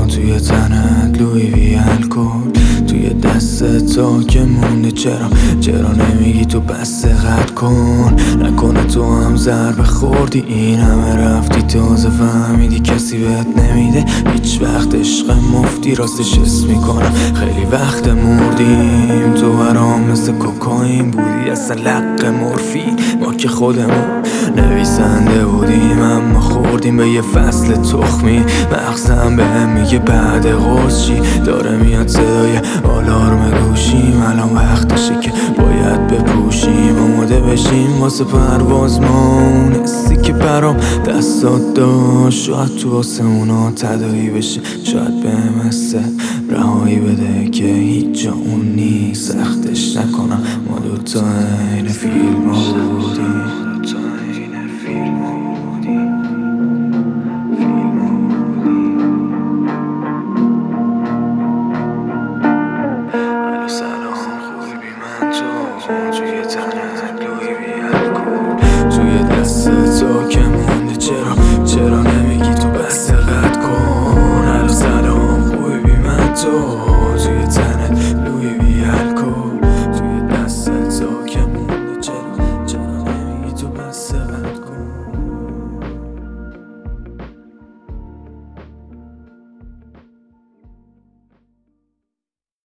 کن توی تنت لوی وی الکل، توی دست تا که مونده چرا نمیگی تو بس قد کن؟ نکنه تو هم ضربه خوردی این همه رفتی تازه فهمیدی کسی بهت نمیده هیچ وقت. عشق مفتی راستش حس میکنم خیلی وقت مردیم، تو برام مثل کوکائین بودی اصلا لق مورفین. ما که خودمون نویسنده بودیم اما خوردیم به یه فصل تخمی. مغزم بهم میگه بعد قرص چی داره میاد صدای آلارم گوشیم. الان وقتشه که باید بپوشیم آماده بشیم واسه پرواز. ما اون حسی که برام دستات داشت شاید تو آسمونا تداعی بشه، شاید بهم حس رهایی بده که هیچ جا اون نیست. سختش نکنم ما دوتا عین فیلم ها بودیم.